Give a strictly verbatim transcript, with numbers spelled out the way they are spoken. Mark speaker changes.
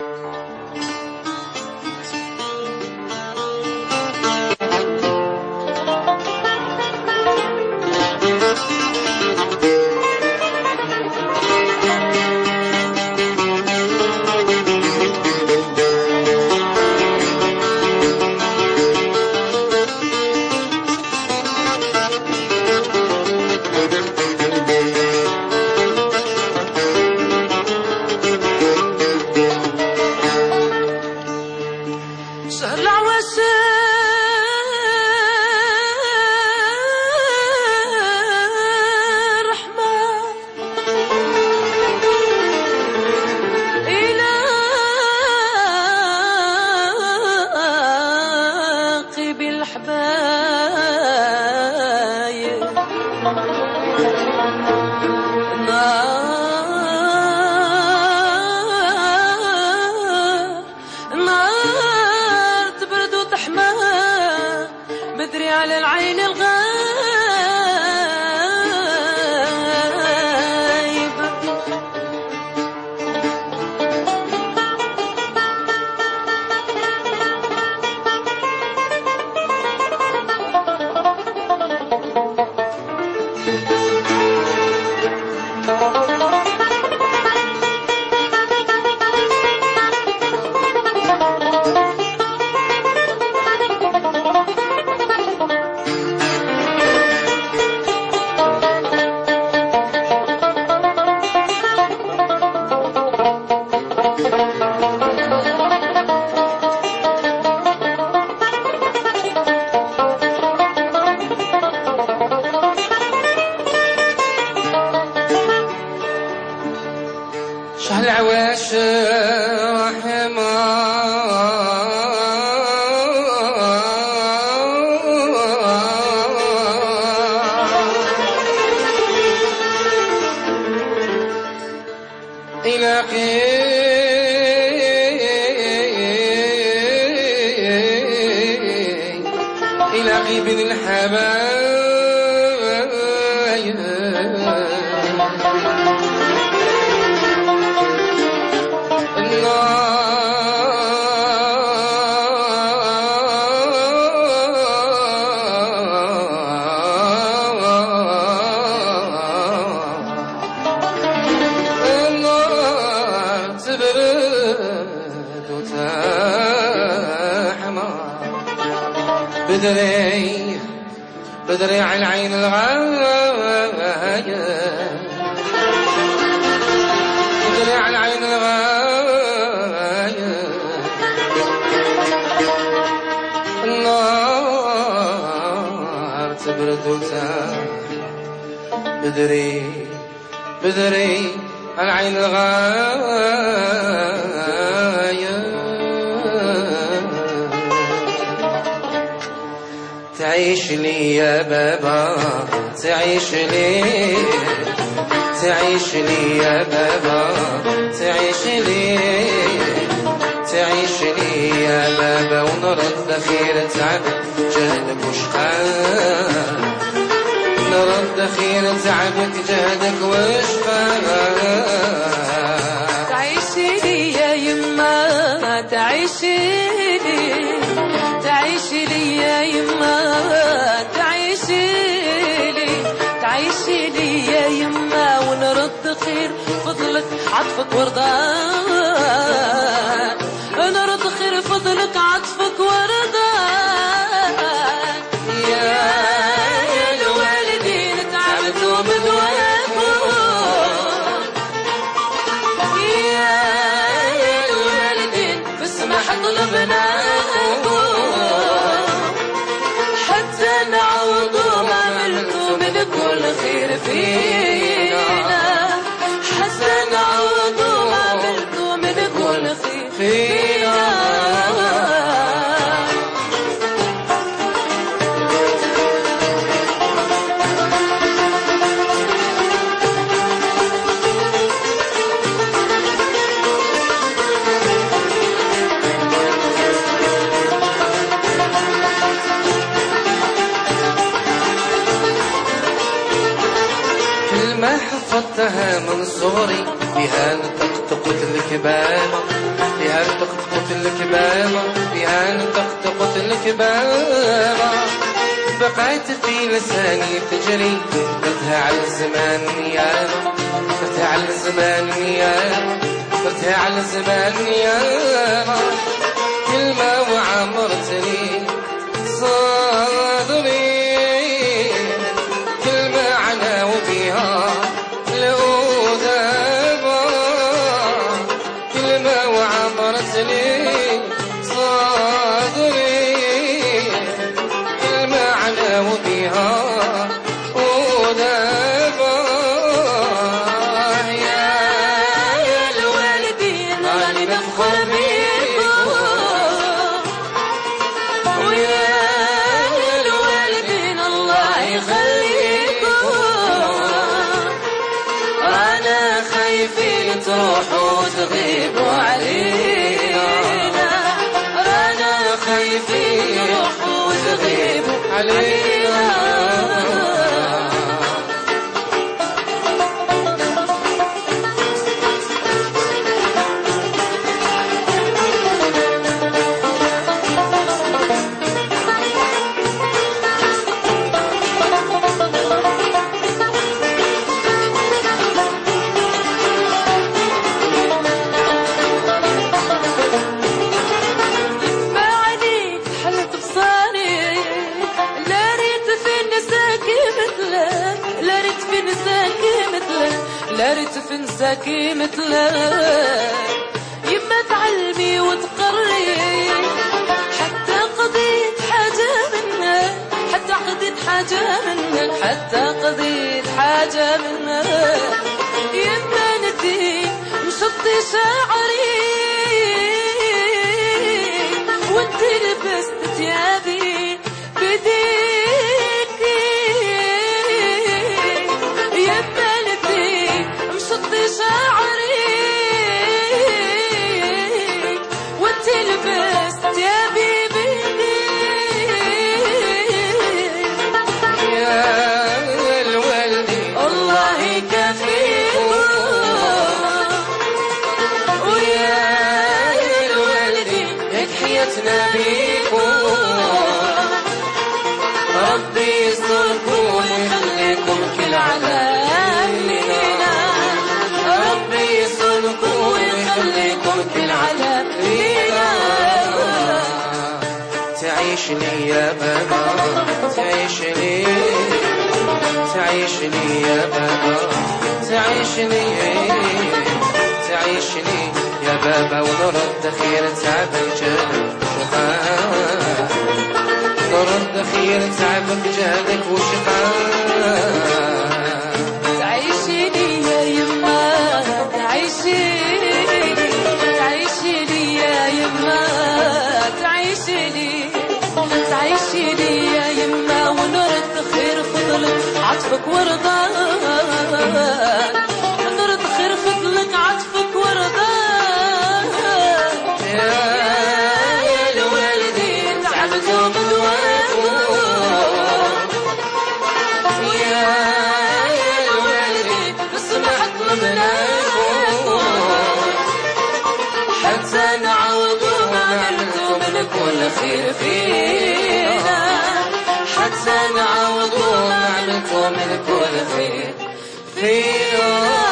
Speaker 1: على العين الغايب
Speaker 2: شحال عواش رحمة إلاقي إلاقي بن الحبايب بدري بدري على العين الغاية بدري على العين الغاية النار تبرد وتاح بدري بدري على العين الغاية تعيش لي يا بابا تعيش لي تعيش لي يا بابا تعيش لي تعيش لي يا بابا ونرد خير تعبك جهدك وشقاك نرد خير تعبك جهدك وشقاك
Speaker 1: تعيش لي يا يما تعيش لي تعيش لي يا يما تعيش لي تعيش لي يا يما ونرد خير فضلك عطفك ورضاك نرد خير فضلك عطفك ورضاك يا يا الوالدين تعبتوا بدواكم يا يا الوالدين فاسمح طلبناكم نعوضوا ما عملتوا من كل خير فينا حتى نعوضوا ما عملتوا من كل خير فينا
Speaker 2: حفظتها من صغري بها نطقت قلت الكبابة بها الكبابة فيها نطقت قلت بابا، بقيت في لساني تجري قلتها على الزمان يابا، قلتها على الزمان يابا، قلتها على الزمان يابا، كلمة وعمرتني صدري، كلمة عنا وبيها الأدابة، كلمة وعمرتني صدري، كلمة عنا وبيها أدابة.
Speaker 1: يا الوالدين راني نفخر بيكم، ويا الوالدين الله يخليكم، أنا خايفين تروحوا وتغيبوا علينا، أنا خايفين تروحوا وتغيبوا علينا. لا ريت في نساكي مثلك، يما تعلمي وتقري، حتى قضيت حاجة منك، حتى قضيت حاجة منك، حتى قضيت حاجة منك، يما نديك مشطي شعري، وانت لبست ثيابي بديكي، يما مشطي شعري وانت لبست ثيابي بيديك.
Speaker 2: يا الوالدي
Speaker 1: الله يكفيكم، ويا الوالدي
Speaker 2: هيك حياتنا بيكم، ربي يستركم ويخليكم كل عذاب لينا، ربي يصونكم ويخليكم كل عذاب لينا. تعيش لي يا بابا، تعيش لي، تعيش لي يا بابا، تعيش لي، تعيش لي يا بابا، ونرد خير تعبك جهدك وشقاك، نرد خير تعبك جهدك وشقاك.
Speaker 1: تعيشي لي يا يما، تعيشي تعيشي لي يا يما، تعيشي لي تعيشي لي يا يما، ونرد خير فضلك عطفك ورضاك، نرد خير فضلك عطفك ورضاك.
Speaker 2: يا الوالدين تعبتوا بدواكم، يا حتى نعوضوا ما عملتوا من كل خير فينا، حتى نعوضوا ما عملتوا من كل خير فينا.